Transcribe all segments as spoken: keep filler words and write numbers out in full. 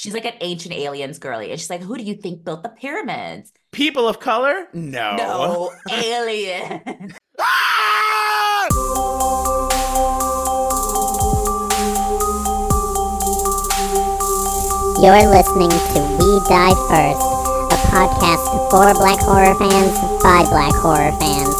She's like an ancient aliens girly. And she's like, who do you think built the pyramids? People of color? No. No, aliens. You're listening to We Die First, a podcast for black horror fans by black horror fans.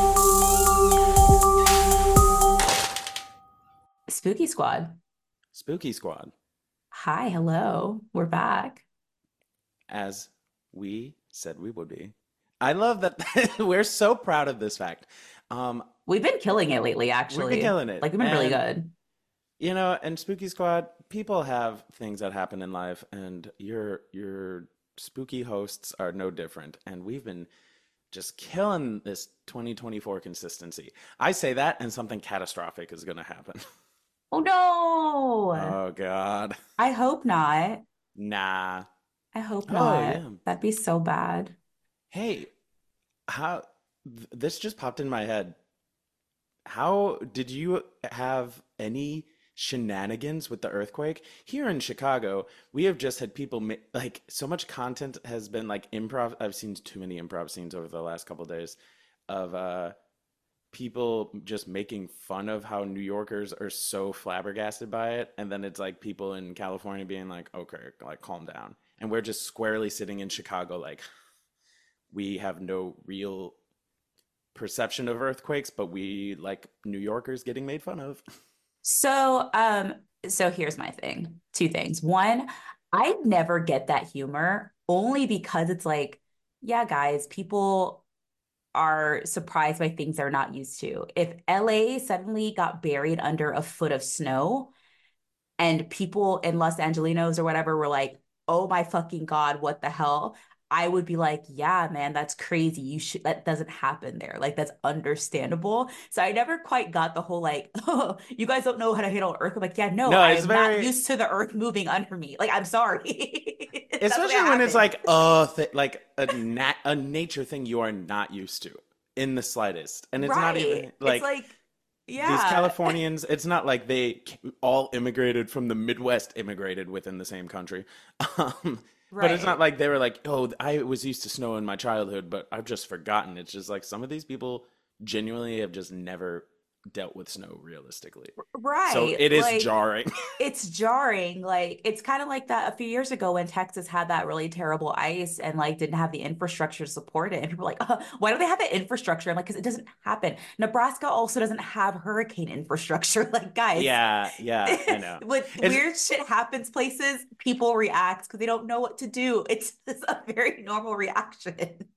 Spooky Squad. Spooky Squad. Hi, hello. We're back. As we said we would be. I love that we're so proud of this fact. Um, We've been killing it lately, actually. We've been killing it. Like, we've been and, really good. You know, and Spooky Squad, people have things that happen in life, and your your spooky hosts are no different. And we've been just killing this twenty twenty-four consistency. I say that, and something catastrophic is going to happen. Oh, no. Oh, God. I hope not. Nah. I hope Oh, not. yeah. That'd be so bad. Hey, how th- this just popped in my head. How did you have any shenanigans with the earthquake? Here in Chicago, we have just had people ma- like so much content has been like improv. I've seen too many improv scenes over the last couple of days of uh people just making fun of how New Yorkers are so flabbergasted by it, and then it's like people in California being like, "Okay, like calm down." And we're just squarely sitting in Chicago like we have no real perception of earthquakes, but we like New Yorkers getting made fun of. So, um, so here's my thing. Two things. One, I never get that humor only because it's like, yeah, guys, people are surprised by things they're not used to. If L A suddenly got buried under a foot of snow and people in Los Angelinos or whatever were like, oh my fucking God, what the hell? I would be like, yeah, man, that's crazy. You should, that doesn't happen there. Like, that's understandable. So I never quite got the whole like, oh, you guys don't know how to handle Earth. I'm like, yeah, no, No, I it's am not very, used to the Earth moving under me. Like, I'm sorry. That's what especially when it's happened. like uh th- like a nat- a nature thing you are not used to in the slightest, and it's not Right. even It's like like, these yeah, Californians. It's not like they all immigrated from the Midwest, immigrated within the same country. Um, but it's not right. like they were like, oh, I was used to snow in my childhood, but I've just forgotten. It's just like some of these people genuinely have just never dealt with snow realistically. So Right. it is Like, jarring. it's jarring. Like, it's kind of like that a few years ago when Texas had that really terrible ice and like didn't have the infrastructure to support it. And people were like, oh, why don't they have the infrastructure? I'm like, because it doesn't happen. Nebraska also doesn't have hurricane infrastructure. Like, guys, Yeah, yeah, I know. when It's weird shit happens places, people react because they don't know what to do. It's just a very normal reaction.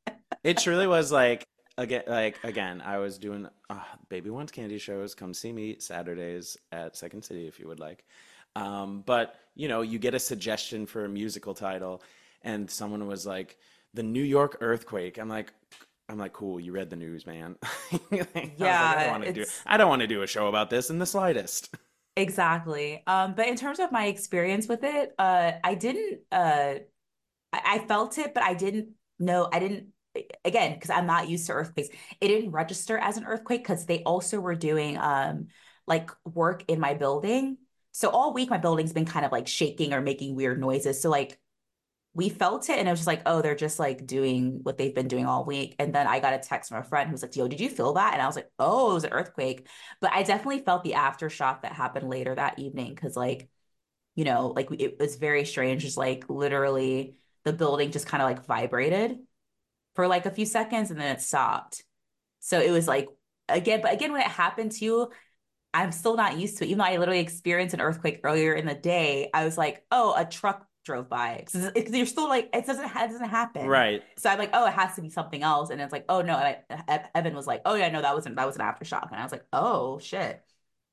it truly was like again like again, I was doing uh, Baby Wants Candy shows. Come see me Saturdays at Second City if you would like. Um, but you know, you get a suggestion for a musical title, and someone was like, "The New York earthquake." I'm like, I'm like, cool. You read the news, man. I was like, I don't Yeah, want to do. it's I don't want to do a show about this in the slightest. exactly. Um, but in terms of my experience with it, uh, I didn't uh I, I felt it, but I didn't know, I didn't again, because I'm not used to earthquakes. It didn't register as an earthquake because they also were doing um like work in my building. So all week my building's been kind of like shaking or making weird noises. So like we felt it and it was just like, oh, they're just like doing what they've been doing all week. And then I got a text from a friend who was like, yo, did you feel that? And I was like, oh, it was an earthquake. But I definitely felt the aftershock that happened later that evening because like, you know, like it was very strange. Just like literally the building just kind of like vibrated for like a few seconds and then it stopped. So it was like, again, but again, when it happened to you, I'm still not used to it. Even though I literally experienced an earthquake earlier in the day, I was like, oh, a truck drove by. Because you're still like, it doesn't, it doesn't happen. Right. So I'm like, oh, it has to be something else. And it's like, oh no. And I, Evan was like, oh yeah, no, that wasn't, that was an aftershock. And I was like, oh shit.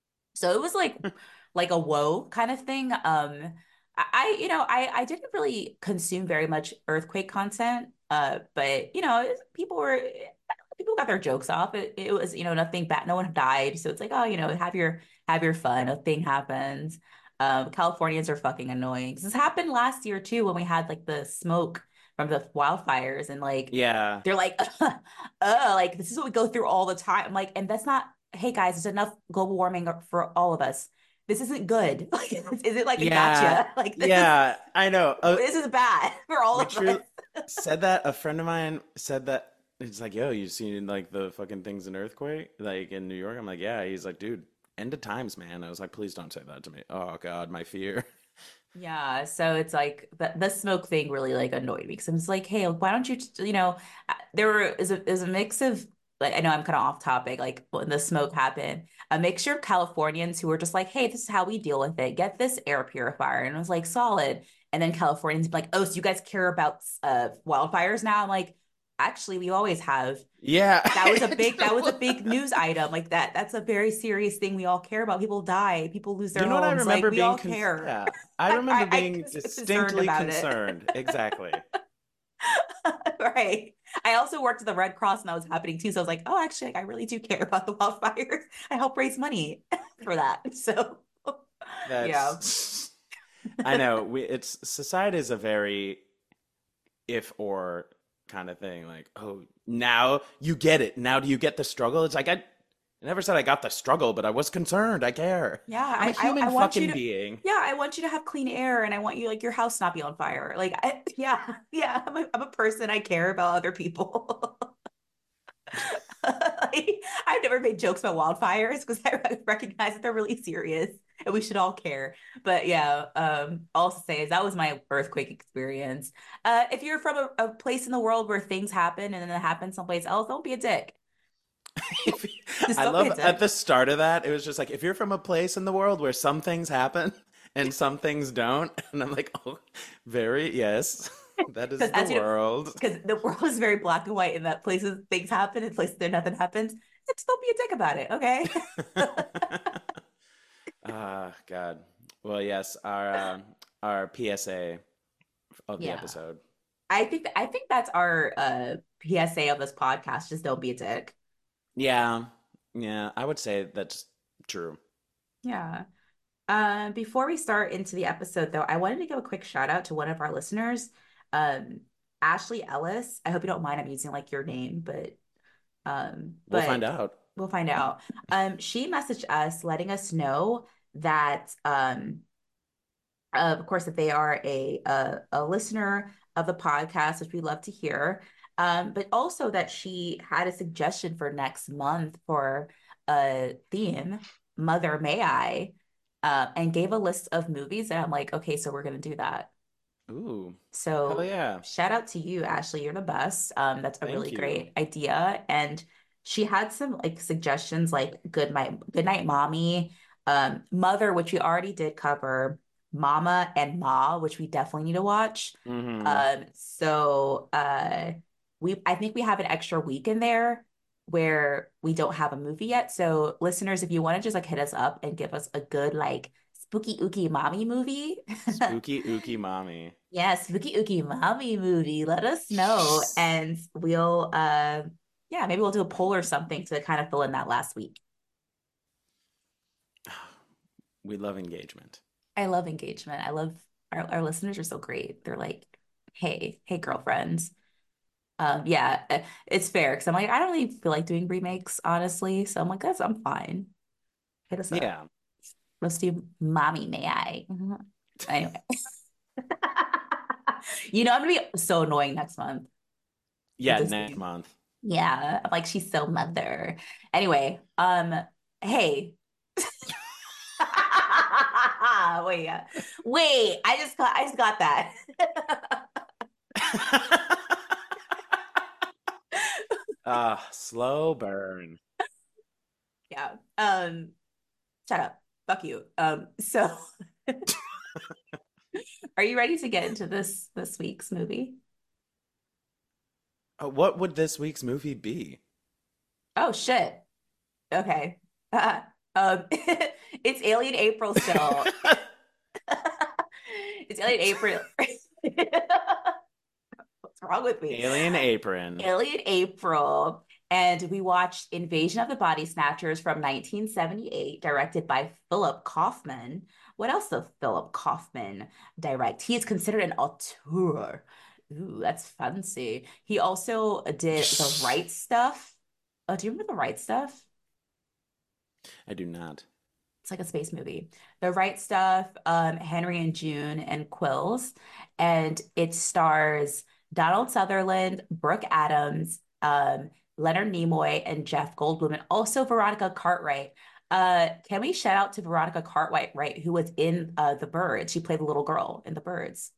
So it was like like a whoa kind of thing. Um, I, you know, I I didn't really consume very much earthquake content. Uh, but you know, people were people got their jokes off. It it was, you know, nothing bad. No one died. So it's like, oh, you know, have your have your fun. Nothing happens. Um, Californians are fucking annoying. This happened last year too when we had like the smoke from the wildfires and like Yeah. they're like, oh, like this is what we go through all the time. I'm like, and that's not, hey guys, it's enough global warming for all of us. this isn't good. Like, is it like a Yeah, gotcha? Like this is yeah, I know. Uh, this is bad for all we of us. truly said that. A friend of mine said that. It's like, yo, you seen like the fucking things in Earthquake, like in New York? I'm like, yeah. He's like, dude, end of times, man. I was like, please don't say that to me. Oh God, my fear. Yeah, so it's like the the smoke thing really like annoyed me because I'm just like, hey, why don't you, just, you know, uh, there were is a is a mix of like I know I'm kind of off topic, like when the smoke happened, a mixture of Californians who were just like, hey, this is how we deal with it. Get this air purifier, and it was like solid, and then Californians be like, oh, so you guys care about uh wildfires now? I'm like, actually, we always have. Yeah, That was a I big that was a do. big news item like that. That's a very serious thing we all care about. People die, people lose You their know what I homes. Like remember we being all con care. yeah, I I, remember I, I'm being concerned distinctly about it. concerned. Exactly. Right. I also worked at the Red Cross and that was happening too. So I was like, oh, actually, like, I really do care about the wildfires. I help raise money for that. So yeah. That's I know we it's society is a very if or kind of thing. Like, oh, now you get it. Now do you get the struggle? It's like I, I never said I got the struggle, but I was concerned. I care. Yeah. I'm a I, I I human want you fucking to being. yeah, I want you to have clean air and I want you like your house not be on fire. Like I, yeah, yeah. I'm a, I'm a person. I care about other people. Like, I've never made jokes about wildfires because I recognize that they're really serious and we should all care. But yeah, um, all to say is that was my earthquake experience. Uh, if you're from a, a place in the world where things happen and then it happens someplace else, don't be a dick. If, Just I don't be a love at dick. the start of that, it was just like if you're from a place in the world where some things happen and some things don't, and I'm like, oh, very yes, that Because is the as you know, world. because the world is very black and white in that places things happen and places there nothing happens. Just don't be a dick about it, okay? Ah, God. Well, yes, our um our P S A of the Yeah. episode. I think I think that's our uh P S A of this podcast. Just don't be a dick. Yeah, yeah, I would say that's true. Yeah. Uh, before we start into the episode, though, I wanted to give a quick shout out to one of our listeners, um, Ashley Ellis. I hope you don't mind I'm using like your name, but um, We'll find but out. we'll find out. Um, she messaged us letting us know that um uh, of course, that they are a, a a listener of the podcast, which we love to hear. Um, but also that she had a suggestion for next month for a theme, Mother May I, uh, and gave a list of movies. And I'm like, okay, so we're gonna do that. Ooh, hell So yeah. shout out to you, Ashley. You're the best. Um, that's a really Thank you. great idea. And she had some like suggestions like Good Night, Good Night Mommy, um, Mother, which we already did cover, Mama and Ma, which we definitely need to watch. Hmm. Um, so uh we I think we have an extra week in there where we don't have a movie yet. So listeners, if you want to just like hit us up and give us a good like spooky ooky mommy movie. Spooky ooky mommy. Yeah, Spooky Ookie Mommy movie. Let us know and we'll uh yeah, maybe we'll do a poll or something to kind of fill in that last week. We love engagement. I love engagement. I love our, our listeners are so great. They're like, hey, hey, girlfriends. Um, yeah, uh, it's fair because I'm like, I don't really feel like doing remakes, honestly. So I'm like, that's I'm fine. Hit us up. Yeah. Let's do Mommy May I. Mhm. Anyway. You know, I'm gonna be so annoying next month with Yeah, this next theme. month. Yeah, I'm like she's so mother. Anyway, um, hey. Wait, yeah. Wait, I just got I just got that. Ah, slow burn. Yeah. Um, shut up. Fuck you. Um, so are you ready to get into this this week's movie? Uh, what would this week's movie be? Oh shit. Okay. Uh, um, it's Alien April still. It's Alien April. What's wrong with me? Alien Apron. Alien April. And we watched Invasion of the Body Snatchers from nineteen seventy-eight, directed by Philip Kaufman. What else does Philip Kaufman direct? He is considered an auteur. Ooh, that's fancy. He also did The Right Stuff. Oh, do you remember The Right Stuff? I do not. It's like a space movie. The Right Stuff, um, Henry and June, and Quills. And it stars Donald Sutherland, Brooke Adams, um, Leonard Nimoy, and Jeff Goldblum, and also Veronica Cartwright. Uh, can we shout out to Veronica Cartwright, right, who was in uh, The Birds? She played the little girl in The Birds.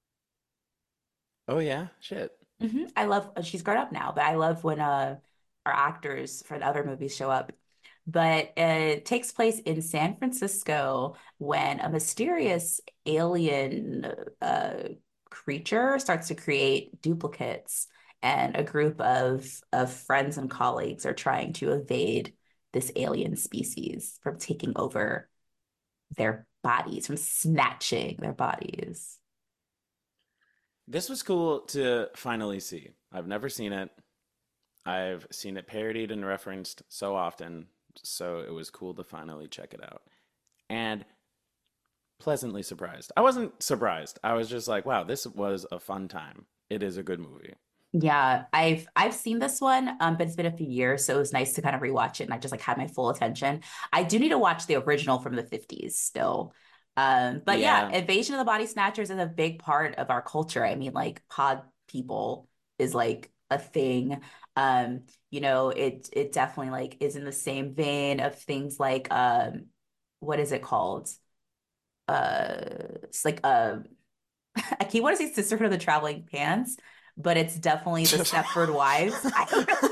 Oh yeah, shit. hmm I love, she's grown up now, but I love when uh, our actors for the other movies show up. But it takes place in San Francisco when a mysterious alien uh, creature starts to create duplicates, and a group of of friends and colleagues are trying to evade this alien species from taking over their bodies, from snatching their bodies. This was cool to finally see. I've never seen it. I've seen it parodied and referenced so often, so it was cool to finally check it out. And pleasantly surprised. I wasn't surprised. I was just like, wow, this was a fun time. It is a good movie. Yeah, I've I've seen this one, um, but it's been a few years, so it was nice to kind of rewatch it, and I just like had my full attention. I do need to watch the original from the fifties still. Um, but yeah, Yeah. Invasion of the Body Snatchers is a big part of our culture. I mean, like pod people is like a thing. Um, you know, it it definitely like is in the same vein of things like um, what is it called? Uh, it's like uh I keep want to say Sisterhood of the Traveling Pants, but it's definitely the Stepford Wives. I don't know.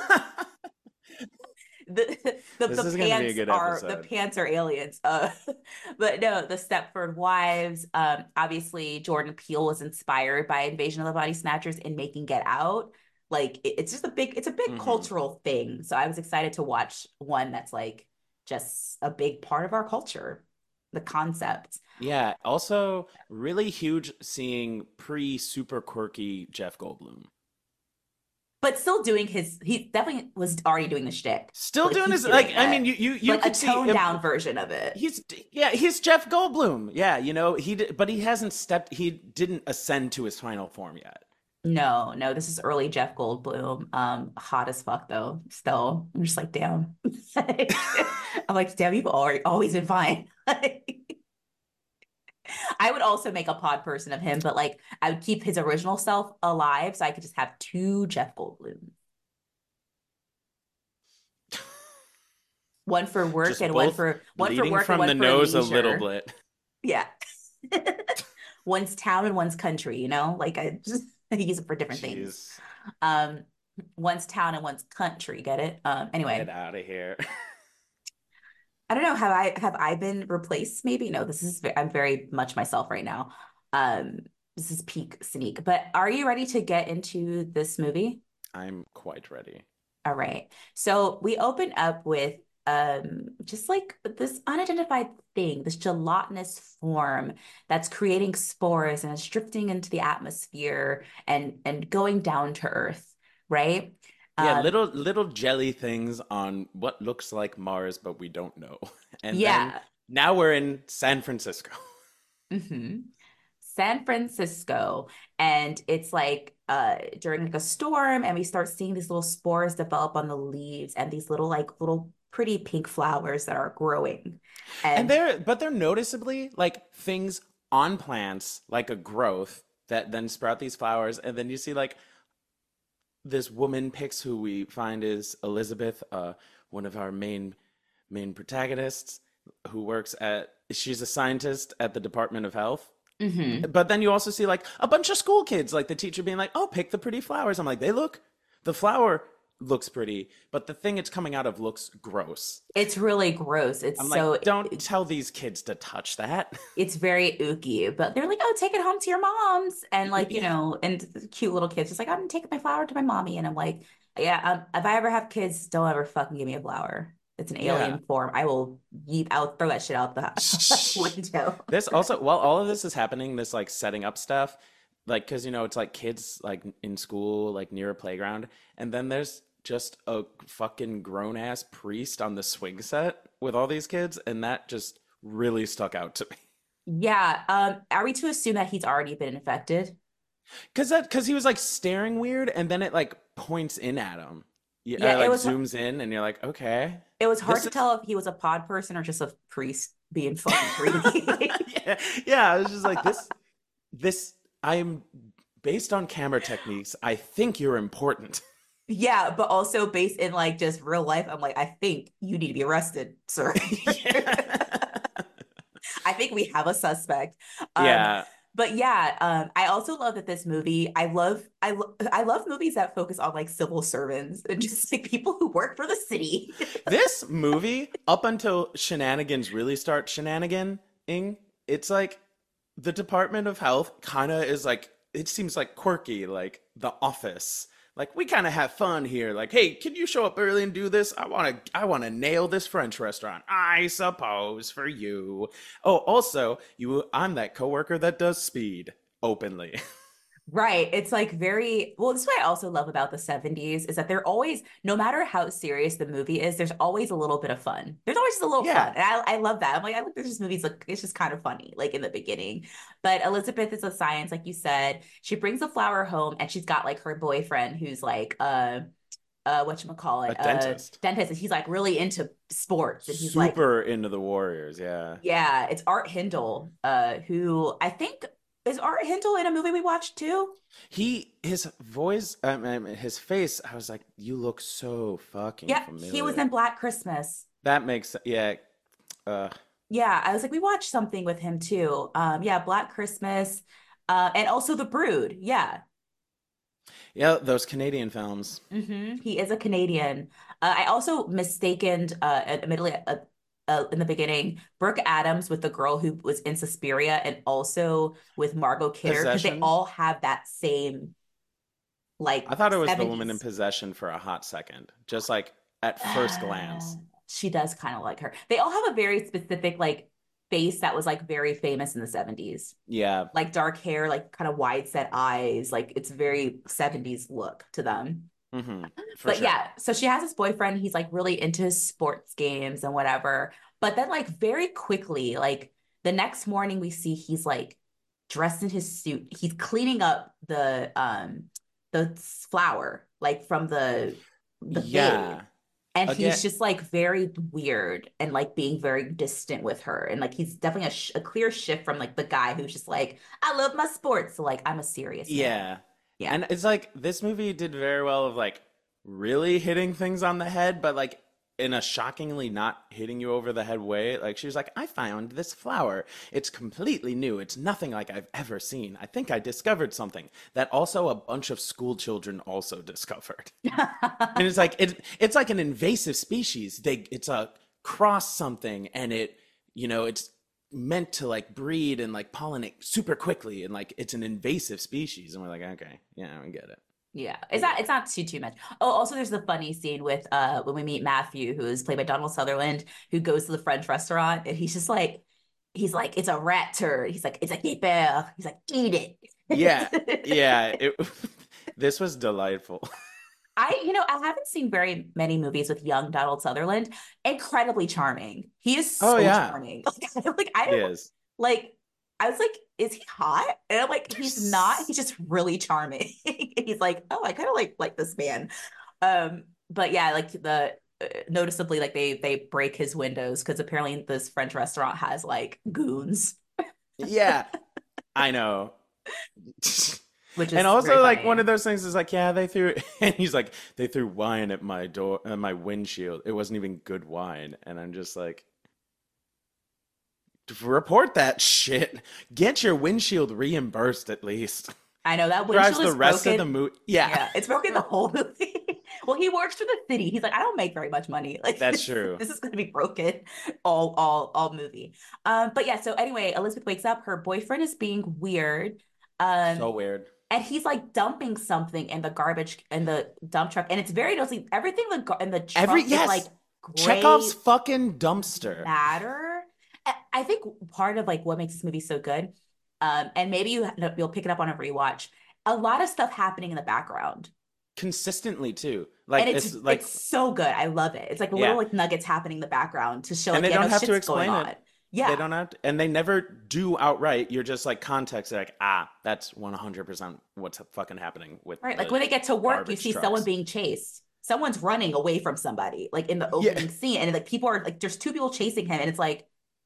The, the This the is going to be a pants good are the episode. pants are aliens. Uh, but no, the Stepford Wives. Um, obviously Jordan Peele was inspired by Invasion of the Body Snatchers in making Get Out. Like it, it's just a big, it's a big Hmm. cultural thing. So I was excited to watch one that's like just a big part of our culture, the concept. Yeah. Also, really huge seeing pre super quirky Jeff Goldblum. But still doing his, he definitely was already doing the shtick, Still but like doing he's his doing like. I it, mean, you you you like a could see toned him. down version of it. He's yeah, he's Jeff Goldblum. Yeah, you know he did, but he hasn't stepped. He didn't ascend to his final form yet. No, no, this is early Jeff Goldblum. Um, hot as fuck though. Still, I'm just like, damn. I'm like, damn, you've already always been fine. I would also make a pod person of him, but like I would keep his original self alive so I could just have two Jeff Goldblums. One for work Just and one both for one for bleeding work and from one the for nose a little leisure. bit. Yeah. One's town and one's country, you know? Like I just I use it for different things. Jeez, Um, one's town and one's country, get it? Um, get anyway, out of here. I don't know. Have I have I been replaced? Maybe no. This is I'm very much myself right now. Um, this is peak sneak. But are you ready to get into this movie? I'm quite ready. All right. So we open up with um just like this unidentified thing, this gelatinous form that's creating spores and it's drifting into the atmosphere and and going down to Earth, right? Yeah, Um, little little jelly things on what looks like Mars, but we don't know. And then yeah. now we're in San Francisco. hmm San Francisco, and it's like uh during like a storm, and we start seeing these little spores develop on the leaves and these little like little pretty pink flowers that are growing. And And they're but they're noticeably like things on plants, like a growth that then sprout these flowers, and then you see like this woman picks who we find is Elizabeth, uh, one of our main main protagonists, who works at she's a scientist at the Department of Health. mhm. But then you also see like a bunch of school kids, like the teacher being like, "Oh, pick the pretty flowers." I'm like, "They look, the flower looks pretty, but the thing it's coming out of looks gross." It's really gross. It's I'm like, so "Don't tell these kids to touch that." it's very ooky, but they're like, oh, take it home to your moms. And like, you Yeah. know, and cute little kids just like, I'm taking my flower to my mommy. And I'm like, yeah, um, if I ever have kids, don't ever fucking give me a flower. It's an Yeah. alien form. I will yeet out, throw that shit out the window. This also, while all of this is happening, this like setting up stuff, like, because, you know, it's like kids like in school, like near a playground. And then there's just a fucking grown ass priest on the swing set with all these kids. And that just really stuck out to me. Yeah. Um, are we to assume that he's already been infected? Because that, because he was like staring weird and then it like points in at him. Yeah, Yeah, uh, it like was zooms in and you're like, okay, it was hard this to is, tell if he was a pod person or just a priest. being fucking creepy. Yeah, yeah. I was just like, this, this. I'm based on camera techniques. I think you're important. Yeah, but also based in like just real life, I'm like, I think you need to be arrested, sir. Yeah. I think we have a suspect. Um, Yeah. but yeah, um, I also love that this movie. I love, I, lo- I love movies that focus on like civil servants and just like people who work for the city. This movie, up until shenanigans really start shenaniganing, it's like the Department of Health kind of is like, it seems like quirky, like The Office. Like we kind of have fun here. Like, hey, can you show up early and do this? I want to I want to nail this French restaurant. I suppose for you. Oh, also, you I'm that coworker that does speed openly. Right. It's like very well, this is what I also love about the seventies is that they're always, no matter how serious the movie is, there's always a little bit of fun. There's always just a little fun. Yeah. And I, I love that. I'm like, I look at this movie's like it's just kind of funny, like in the beginning. But Elizabeth is a science, like you said. She brings a flower home and she's got like her boyfriend who's like uh uh A whatchamacallit, uh dentist. dentist, and he's like really into sports. And he's like, Super into the Warriors, yeah. yeah, it's Art Hindle, uh, who I think is Art Hindle in a movie we watched too. He his voice um, um, his face, I was like, you look so fucking Yeah, he was familiar. in Black Christmas. That makes yeah. Uh Yeah, I was like, we watched something with him too. Um, yeah, Black Christmas, uh, and also The Brood. Yeah, yeah, those Canadian films. hmm he is a Canadian. Uh, I also mistaken, uh, admittedly, uh, uh, in the beginning, Brooke Adams with the girl who was in Suspiria, and also with Margot Kidder, because they Possession. all have that same like I thought it was the woman in seventies. possession for a hot second, just like at first Uh, glance. she does kind of like her. They all have a very specific like face that was like very famous in the seventies. Yeah, Like dark hair, like kind of wide set eyes. Like it's very seventies look to them. hmm for But sure. yeah, so she has this boyfriend. He's like really into his sports games and whatever. But then like very quickly, like the next morning we see he's like dressed in his suit. He's cleaning up the um the flour like from the the bin, Yeah. and Again, he's just like very weird and like being very distant with her, and like he's definitely a, sh- a clear shift from like the guy who's just like, I love my sports, so like I'm a serious man. yeah. Yeah. And it's like this movie did very well of like really hitting things on the head, but like in a shockingly not hitting you over the head way. Like she was like, I found this flower. It's completely new. It's nothing like I've ever seen. I think I discovered something that also a bunch of school children also discovered. And it's like it, it's like an invasive species. They it's a cross something and it, you know, it's meant to like breed and like pollinate super quickly and like it's an invasive species and we're like, okay, yeah, we get it. Yeah, We it's get not it's not too too much. Oh, also there's the funny scene with uh when we meet Matthew, who is played by Donald Sutherland, who goes to the French restaurant and he's just like he's like, it's a rat turd. He's like, it's a keeper. He's like, eat Yeah, it. yeah, it this was delightful. I, you know, I haven't seen very many movies with young Donald Sutherland. Incredibly charming. He is Oh so yeah, charming. Like, like I he don't is. like. I was like, is he hot? And I'm like, he's not. There's He's just really charming. And he's like, oh, I kind of like like this man. Um, but yeah, like the uh, noticeably, like they they break his windows because apparently this French restaurant has like goons, yeah, I know. which And is very also, like one funny. of those things is like, yeah, they threw, and he's like, they threw wine at my door, at my windshield. It wasn't even good wine, and I'm just like, report that shit. Get your windshield reimbursed at least. I know that Drives windshield the is rest of the broken. movie. Yeah, Yeah, it's broken the whole movie. Well, he works for the city. He's like, I don't make very much money. Like that's this, true. this is going to be broken all, all, all movie. Um, but yeah. So anyway, Elizabeth wakes up. Her boyfriend is being weird. Um, So weird. and he's like dumping something in the garbage in the dump truck, and it's very noticeable. Everything in the gar- in the Every trunk is like yes, gray Chekhov's fucking dumpster. matter. I I think part of like what makes this movie so good, um, and maybe you you'll pick it up on a rewatch. A lot of stuff happening in the background, Consistently too. and Like it's it's like it's so good. I love it. It's like little yeah, like nuggets happening in the background to show and like, they yeah, don't no have to shit's going explain it. on. They Yeah, don't have to, and they never do outright. You're just like context. They're like, ah, that's one hundred percent what's fucking happening with right. Like the when they get to work, you garbage see someone trucks. being chased. Someone's running away from somebody, like in the Yeah, opening scene, and like people are like, there's two people chasing him, and it's like,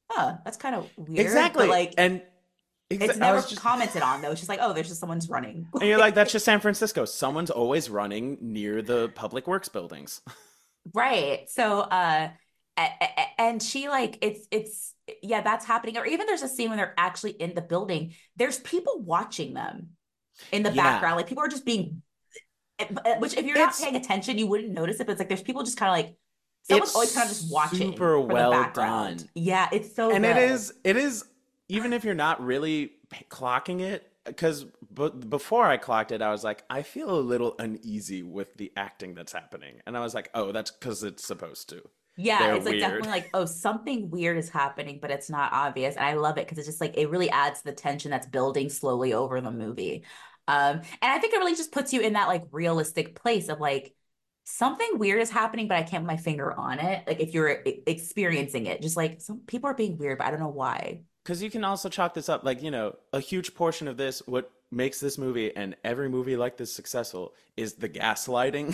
huh, that's kind of weird. But Exactly. like, And it's exa- I never was just, commented on though. It's just like, oh, there's just someone's running. and you're like, that's just San Francisco. Someone's always running near the public works buildings. Right. So, uh, a- a- and she like it's it's yeah, that's happening. Or even there's a scene when they're actually in the building. There's people watching them in the Yeah. background. Like people are just being, which if you're not It's paying attention, you wouldn't notice it. But it's like there's people just kind of like it's someone's always kind of just watching super for the well background. done. Yeah, it's so And it good. is it is even if you're not really p- clocking it, because b before I clocked it, I was like, I feel a little uneasy with the acting that's happening. And I was like, oh, that's because it's supposed to. Yeah, They're it's like weird. definitely like, oh, something weird is happening, but it's not obvious. And I love it because it's just like it really adds to the tension that's building slowly over the movie. Um, and I think it really just puts you in that like realistic place of like something weird is happening, but I can't put my finger on it. Like if you're e- experiencing it, just like some people are being weird, but I don't know why. Because you can also chalk this up, like, you know, a huge portion of this, what makes this movie and every movie like this successful is the gaslighting.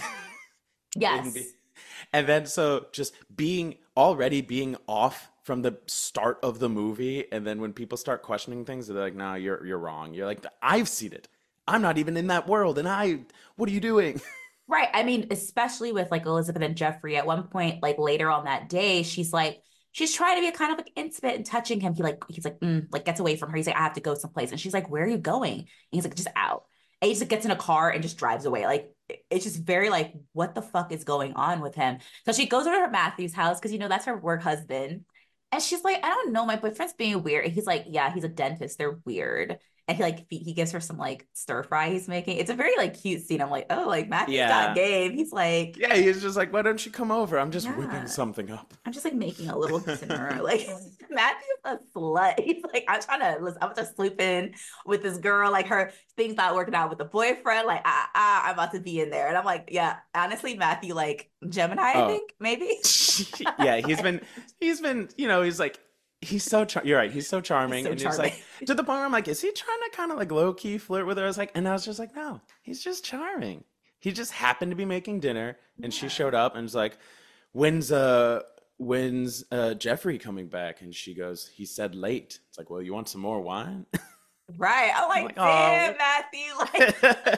in the, Yes. and then so just being already being off from the start of the movie, and then when people start questioning things, they're like, "No, you're you're wrong." You're like, "I've seen it. I'm not even in that world, and I, what are you doing?" Right. I mean, especially with like Elizabeth and Jeffrey, at one point, like later on that day, she's like, she's trying to be kind of like intimate and touching him. He like, he's like, mm, like gets away from her. He's like, I have to go someplace. And she's like, where are you going? And he's like, just out. And he just like, gets in a car and just drives away. Like, it- it's just very like, what the fuck is going on with him? So she goes over to her Matthew's house because, you know, that's her work husband. And she's like, I don't know, my boyfriend's being weird. And he's like, yeah, he's a dentist. They're weird. And he like he he gives her some like stir fry he's making. It's a very like cute scene. I'm like, oh, like Matthew's got Yeah, game. He's like, yeah. He's just like, "Why don't you come over? I'm just whipping yeah, something up." I'm just like making a little dinner. Like Matthew's a slut. He's like, I'm trying to listen, I'm just sleeping with this girl. Like her things not working out with the boyfriend. Like, ah, ah, I'm about to be in there. And I'm like, yeah, honestly, Matthew, like Gemini, I Oh, think, maybe. yeah. He's Like, been he's been you know he's like he's so char- you're right. He's so he's charming, so and it's charming. like to the point where I'm like, is he trying to kind of like low key flirt with her? I was like, and I was just like, no, he's just charming. He just happened to be making dinner, and she Yeah. showed up and was like, when's uh when's uh Jeffrey coming back? And she goes, he said late. It's like, well, you want some more wine? Right. I'm I'm like, like, oh. damn, Matthew. Like,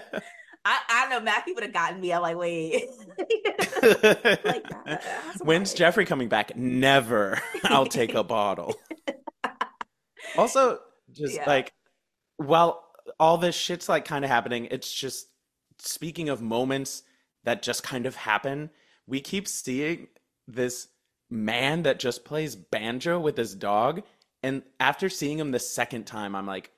I, I know Matthew would have gotten me. I'm like, wait. Like, uh, have some When's wine. Jeffrey coming back? Never. I'll take a bottle. Also, just Yeah. like while all this shit's like kind of happening, it's just speaking of moments that just kind of happen, we keep seeing this man that just plays banjo with his dog. And after seeing him the second time, I'm like,